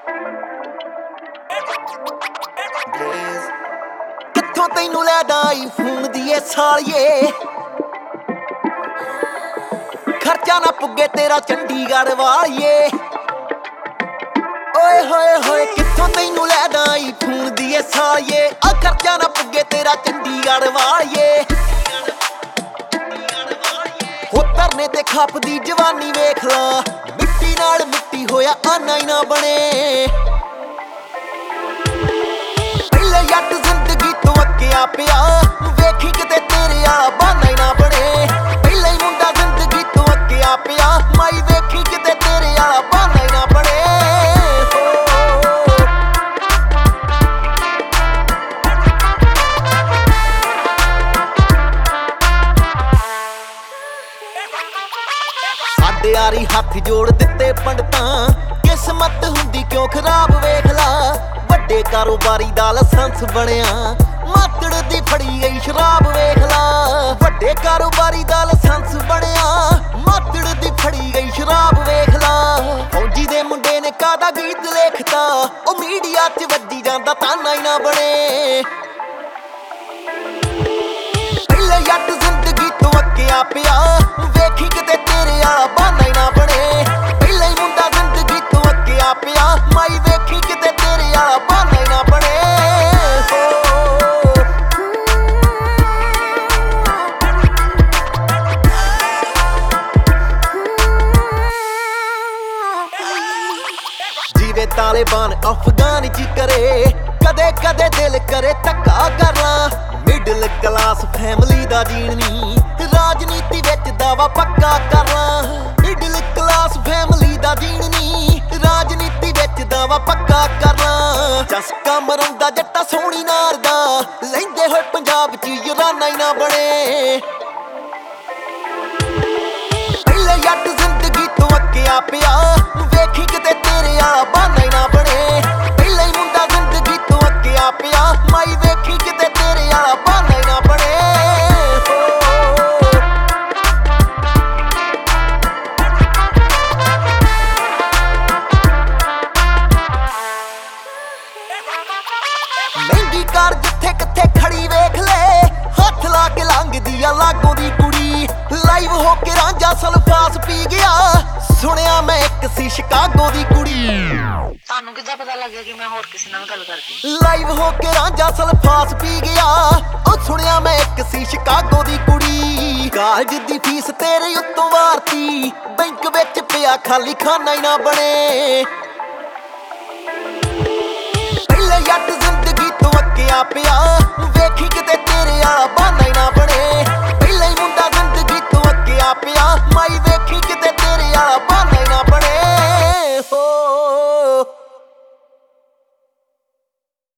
ਕਿੱਥੋਂ ਤੈਨੂੰ ਲੈਦਾ ਆਈਫੋਨ ਦੀ ਏ ਸਾਲੀਏ, ਖਰਚਾ ਨਾ ਪੁੱਗੇ ਤੇਰਾ ਚੰਡੀਗੜ੍ਹ ਵਾਲੀਏ। ਓਏ ਹੋਏ ਹੋਏ ਕਿੱਥੋਂ ਤੈਨੂੰ ਲੈਦਾ ਆਈਫੋਨ ਦੀ ਏ ਸਾਲੀਏ, ਆ ਖਰਚਾ ਨਾ ਪੁੱਗੇ ਤੇਰਾ ਚੰਡੀਗੜ੍ਹ ਵਾਲੀਏ। ਹੋ ਧਰਨੇ ਤੇ ਖੱਪਦੀ ਜਵਾਨੀ ਵੇਖ ਲਾ, ਮਿੱਟੀ ਨਾਲ ਮਿੱਟੀ ਹੋਇਆ ਆਨਾ ਹੀ ਨਾ ਬਣੇ। ਪਹਿਲੇ ਜੱਟ ਜ਼ਿੰਦਗੀ ਤੋਂ ਅੱਕਿਆ ਪਿਆ, ਵੇਖੀ ਕਿਤੇ ਤੇਰੇ ਵਾਲਾ ਬਹਾਨਾ ਹੀ ਨਾ ਬਣੇ। ਪਹਿਲੇ ਹੀ ਮੁੰਡਾ ਜ਼ਿੰਦਗੀ ਤੋਂ ਅੱਕਿਆ ਪਿਆ, ਮਾਈ ਵੇਖੀ ਕਿਤੇ ਤੇਰੇ ਵਾਲਾ ਬਹਾਨਾ ਹੀ ਨਾ ਬਣੇ। ਸਾਡੇ ਯਾਰੀ ਹੱਥ ਜੋੜ ਦਿੱਤੇ ਪੰਡਤਾਂ, ਕਿਸਮਤ ਹੁੰਦੀ ਕਿਉਂ ਖਰਾਬ ਵੇਖ ਲਾ। ਵੱਡੇ ਕਾਰੋਬਾਰੀ ਦਾ ਲਾਇਸੈਂਸ ਬਣਿਆ, ਮਾਤੜ ਦੀ ਫੜੀ ਗਈ ਸ਼ਰਾਬ ਵੇਖ ਲਾ। ਵੱਡੇ ਕਾਰੋਬਾਰੀ ਦਾ ਲਾਇਸੈਂਸ ਬਣਿਆ, ਮਾਤੜ ਦੀ ਫੜੀ ਗਈ ਸ਼ਰਾਬ ਵੇਖ ਲਾ। ਫੌਜੀ ਦੇ ਮੁੰਡੇ ਨੇ ਕਾਦਾ ਗੀਤ ਲਿਖਤਾ, ਉਹ ਮੀਡੀਆ 'ਚ ਵੱਜੀ ਜਾਂਦਾ ਤਾਨਾ ਹੀ ਨਾ ਬਣੇ। ਪਹਿਲੇ ਜੱਟ ਜ਼ਿੰਦਗੀ ਤੋਂ ਅੱਕਿਆ ਪਿਆ, ਵੇਖੀ ਕਿਤੇ ਤੇਰੇ ਵਾਲਾ ਬਹਾਨਾ ਹੀ ਨਾ ਬਣੇ। ਪਹਿਲੇ ਹੀ ਮੁੰਡਾ ਜ਼ਿੰਦਗੀ ਤੋਂ ਅੱਕਿਆ ਪਿਆ, ਮਾਈ ਵੇਖੀ ਕਿਤੇ ਤੇਰੇ ਵਾਲਾ ਬਹਾਨਾ ਹੀ ਨਾ ਬਣੇ। ਜੀਵੇ ਤਾਲਿਬਾਨ ਅਫਗਾਨ ਚ ਕਰੇ, ਕਦੇ ਕਦੇ ਦਿਲ ਕਰੇ ਧੱਕਾ ਕਰ ਲਾਂ। ਮਿਡਲ ਕਲਾਸ ਫੈਮਿਲੀ ਦਾ ਜੀਣ ਨੀ, ਰਾਜਨੀਤੀ ਵਿੱਚ ਦਾਵਾ ਪੱਕਾ ਕਰ ਲਾਂ। ਮਿਡਲ ਕਲਾਸ ਫੈਮਿਲੀ ਦਾ ਜੀਣ ਨੀ, ਰਾਜਨੀਤੀ ਵਿੱਚ ਦਾਵਾ ਪੱਕਾ ਕਰ ਲਾਂ। ਚਸਕਾ ਮਰਾਉਂਦਾ ਜੱਟਾ ਸੋਹਣੀ ਨਾਰ ਦਾ, ਲੈਂਦੇ ਹੋਏ ਪੰਜਾਬ 'ਚ ਯਾਰਾਨਾ ਹੀ ਨਾ ਬਣੇ। ਪਹਿਲੇ ਜੱਟ ਜ਼ਿੰਦਗੀ ਤੋਂ ਅੱਕਿਆ ਪਿਆ, ਵੇਖੀ ਕਿਤੇ ਤੇਰੇ ਵਾਲਾ ਬਹਾਨਾ ਹੀ ਨਾ ਬਣੇ। ਪਹਿਲੇ ਹੀ ਮੁੰਡਾ ਜ਼ਿੰਦਗੀ ਤੋਂ ਅੱਕਿਆ ਪਿਆ, ਮਾਈ ਵੇਖੀ ਕਿਤੇ ਤੇਰੇ ਵਾਲਾ ਬਹਾਨਾ ਹੀ ਨਾ ਬਣੇ। ਮਹਿੰਗੀ ਕਾਰ ਜਿੱਥੇ ਕਿੱਥੇ ਖੜੀ ਵੇਖ ਲੈ, ਹੱਥ ਲਾ ਕੇ ਲੰਘਦੀ ਆ ਲਾਗੋਂ ਦੀ ਕੁੜੀ। ਲਾਈਵ ਹੋ ਕੇ ਰਾਂਝਾ ਸਲਫਾਸ ਪੀ ਗਿਆ, ਸੁਣਿਆ ਮੈਂ ਇੱਕ ਸੀ ਸ਼ਿਕਾਗੋ ਦੀ ਕੁੜੀ। ਤੁਹਾਨੂੰ ਕਿੱਦਾਂ ਪਤਾ ਲੱਗਿਆ ਕਿ ਮੈਂ ਹੋਰ ਕਿਸੇ ਨਾਲ ਗੱਲ ਕਰਦੀ? ਲਾਈਵ ਹੋ ਕੇ ਰਾਂਝਾ ਸਲਫਾਸ ਪੀ ਗਿਆ, ਉਹ ਸੁਣਿਆ ਮੈਂ ਇੱਕ ਸੀ ਸ਼ਿਕਾਗੋ ਦੀ ਕੁੜੀ। ਕਾਲਜ ਦੀ ਫੀਸ ਤੇਰੇ ਉੱਤੋਂ ਵਾਰਤੀ, ਬੈਂਕ ਵਿੱਚ ਪਿਆ ਖਾਲੀ ਖਾਨਾ ਹੀ ਨਾ ਬਣੇ। ਪਹਿਲੇ ਜੱਟ ਜ਼ਿੰਦਗੀ ਤੋਂ ਅੱਕਿਆ ਪਿਆ,